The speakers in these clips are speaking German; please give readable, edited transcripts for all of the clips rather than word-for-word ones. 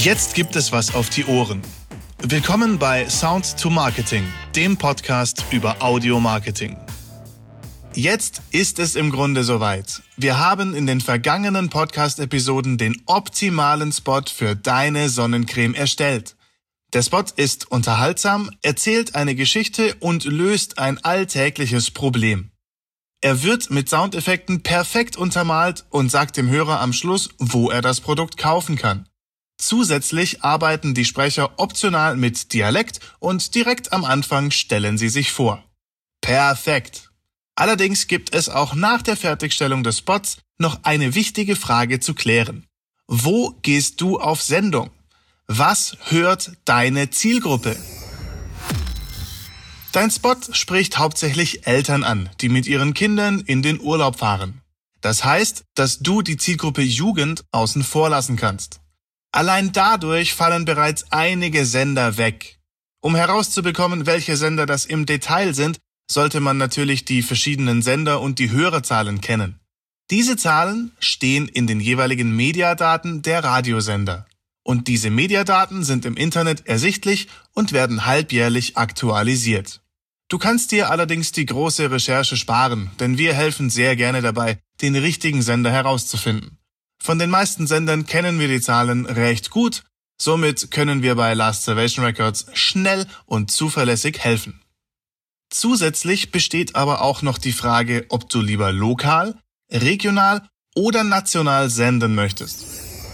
Jetzt gibt es was auf die Ohren. Willkommen bei Sound to Marketing, dem Podcast über Audio-Marketing. Jetzt ist es im Grunde soweit. Wir haben in den vergangenen Podcast-Episoden den optimalen Spot für deine Sonnencreme erstellt. Der Spot ist unterhaltsam, erzählt eine Geschichte und löst ein alltägliches Problem. Er wird mit Soundeffekten perfekt untermalt und sagt dem Hörer am Schluss, wo er das Produkt kaufen kann. Zusätzlich arbeiten die Sprecher optional mit Dialekt und direkt am Anfang stellen sie sich vor. Perfekt! Allerdings gibt es auch nach der Fertigstellung des Spots noch eine wichtige Frage zu klären. Wo gehst du auf Sendung? Was hört deine Zielgruppe? Dein Spot spricht hauptsächlich Eltern an, die mit ihren Kindern in den Urlaub fahren. Das heißt, dass du die Zielgruppe Jugend außen vor lassen kannst. Allein dadurch fallen bereits einige Sender weg. Um herauszubekommen, welche Sender das im Detail sind, sollte man natürlich die verschiedenen Sender und die Hörerzahlen kennen. Diese Zahlen stehen in den jeweiligen Mediadaten der Radiosender. Und diese Mediadaten sind im Internet ersichtlich und werden halbjährlich aktualisiert. Du kannst dir allerdings die große Recherche sparen, denn wir helfen sehr gerne dabei, den richtigen Sender herauszufinden. Von den meisten Sendern kennen wir die Zahlen recht gut, somit können wir bei Last Salvation Records schnell und zuverlässig helfen. Zusätzlich besteht aber auch noch die Frage, ob du lieber lokal, regional oder national senden möchtest.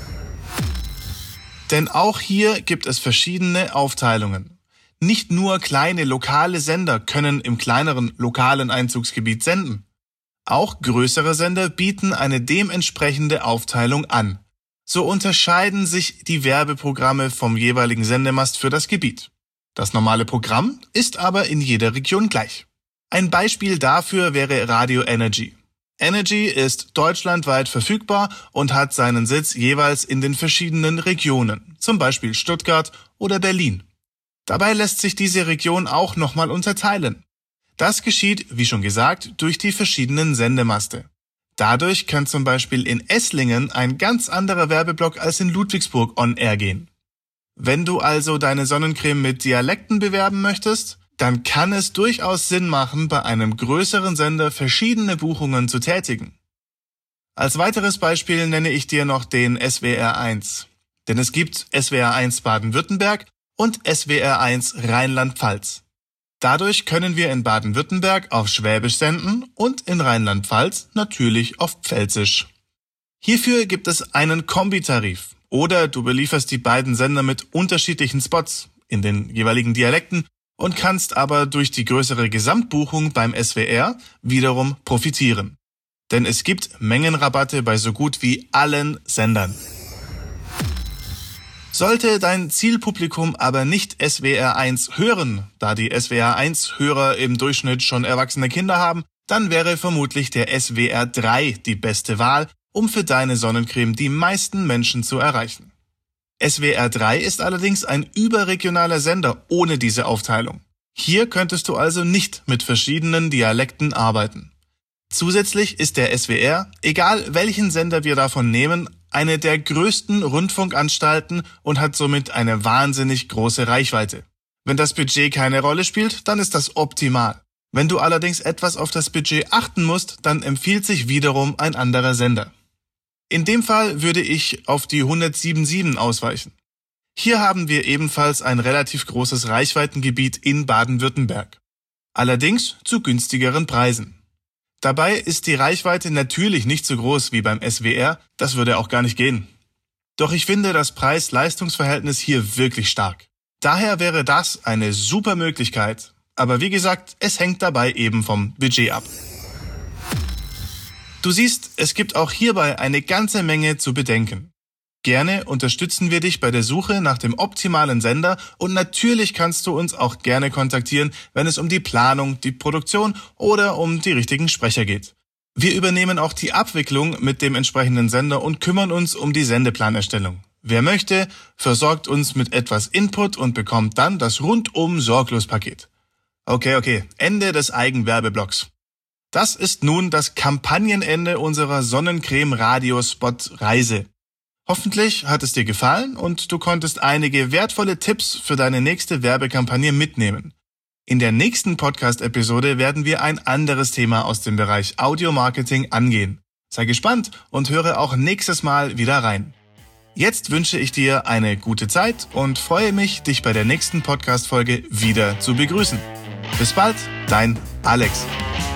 Denn auch hier gibt es verschiedene Aufteilungen. Nicht nur kleine lokale Sender können im kleineren lokalen Einzugsgebiet senden. Auch größere Sender bieten eine dementsprechende Aufteilung an. So unterscheiden sich die Werbeprogramme vom jeweiligen Sendemast für das Gebiet. Das normale Programm ist aber in jeder Region gleich. Ein Beispiel dafür wäre Radio Energy. Energy ist deutschlandweit verfügbar und hat seinen Sitz jeweils in den verschiedenen Regionen, zum Beispiel Stuttgart oder Berlin. Dabei lässt sich diese Region auch nochmal unterteilen. Das geschieht, wie schon gesagt, durch die verschiedenen Sendemaste. Dadurch kann zum Beispiel in Esslingen ein ganz anderer Werbeblock als in Ludwigsburg on air gehen. Wenn du also deine Sonnencreme mit Dialekten bewerben möchtest, dann kann es durchaus Sinn machen, bei einem größeren Sender verschiedene Buchungen zu tätigen. Als weiteres Beispiel nenne ich dir noch den SWR1. Denn es gibt SWR1 Baden-Württemberg und SWR1 Rheinland-Pfalz. Dadurch können wir in Baden-Württemberg auf Schwäbisch senden und in Rheinland-Pfalz natürlich auf Pfälzisch. Hierfür gibt es einen Kombitarif oder du belieferst die beiden Sender mit unterschiedlichen Spots in den jeweiligen Dialekten und kannst aber durch die größere Gesamtbuchung beim SWR wiederum profitieren. Denn es gibt Mengenrabatte bei so gut wie allen Sendern. Sollte dein Zielpublikum aber nicht SWR1 hören, da die SWR1-Hörer im Durchschnitt schon erwachsene Kinder haben, dann wäre vermutlich der SWR3 die beste Wahl, um für deine Sonnencreme die meisten Menschen zu erreichen. SWR3 ist allerdings ein überregionaler Sender ohne diese Aufteilung. Hier könntest du also nicht mit verschiedenen Dialekten arbeiten. Zusätzlich ist der SWR, egal welchen Sender wir davon nehmen, eine der größten Rundfunkanstalten und hat somit eine wahnsinnig große Reichweite. Wenn das Budget keine Rolle spielt, dann ist das optimal. Wenn du allerdings etwas auf das Budget achten musst, dann empfiehlt sich wiederum ein anderer Sender. In dem Fall würde ich auf die 107.7 ausweichen. Hier haben wir ebenfalls ein relativ großes Reichweitengebiet in Baden-Württemberg. Allerdings zu günstigeren Preisen. Dabei ist die Reichweite natürlich nicht so groß wie beim SWR, das würde auch gar nicht gehen. Doch ich finde das Preis-Leistungs-Verhältnis hier wirklich stark. Daher wäre das eine super Möglichkeit, aber wie gesagt, es hängt dabei eben vom Budget ab. Du siehst, es gibt auch hierbei eine ganze Menge zu bedenken. Gerne unterstützen wir dich bei der Suche nach dem optimalen Sender und natürlich kannst du uns auch gerne kontaktieren, wenn es um die Planung, die Produktion oder um die richtigen Sprecher geht. Wir übernehmen auch die Abwicklung mit dem entsprechenden Sender und kümmern uns um die Sendeplanerstellung. Wer möchte, versorgt uns mit etwas Input und bekommt dann das rundum sorglos Paket. Okay, Ende des Eigenwerbeblocks. Das ist nun das Kampagnenende unserer Sonnencreme-Radio-Spot-Reise. Hoffentlich hat es dir gefallen und du konntest einige wertvolle Tipps für deine nächste Werbekampagne mitnehmen. In der nächsten Podcast-Episode werden wir ein anderes Thema aus dem Bereich Audio-Marketing angehen. Sei gespannt und höre auch nächstes Mal wieder rein. Jetzt wünsche ich dir eine gute Zeit und freue mich, dich bei der nächsten Podcast-Folge wieder zu begrüßen. Bis bald, dein Alex.